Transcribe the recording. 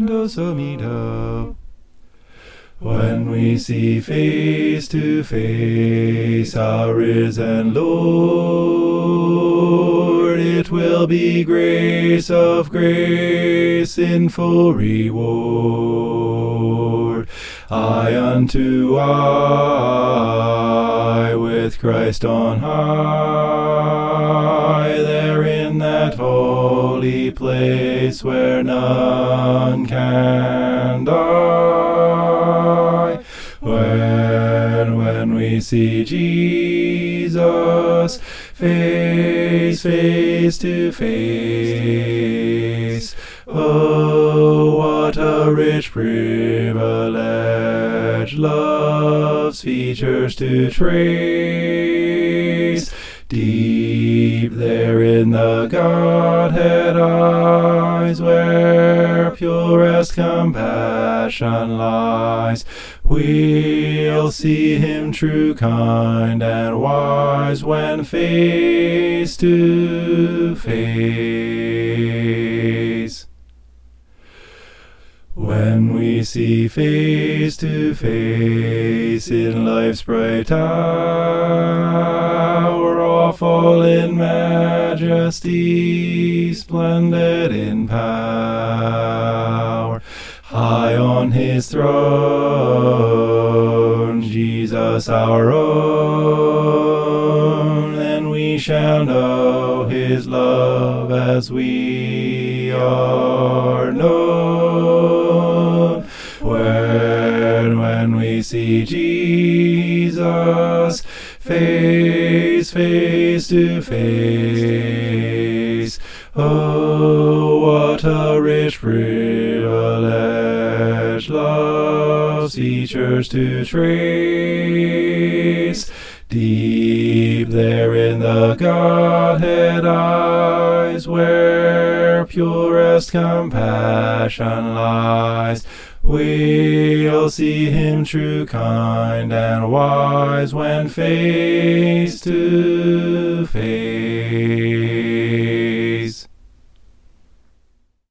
Sumida. When we see face to face our risen Lord, it will be grace of grace in full reward. Eye unto eye with Christ on high, there in that holy place where none can die. When we see Jesus face to face, oh, what a rich privilege love's features to trace. Deep there in the Godhead eyes, where purest compassion lies, we'll see him true, kind, and wise when face to face. When we see face to face in life's bright hour, awful in majesty, splendid in power, high on his throne, Jesus our own, then we shall know his love as we are known. When we see Jesus face to face, oh, what a rich privilege love's features to trace. Deep there in the Godhead eyes, where purest compassion lies, we'll see him true, kind, and wise when face to face.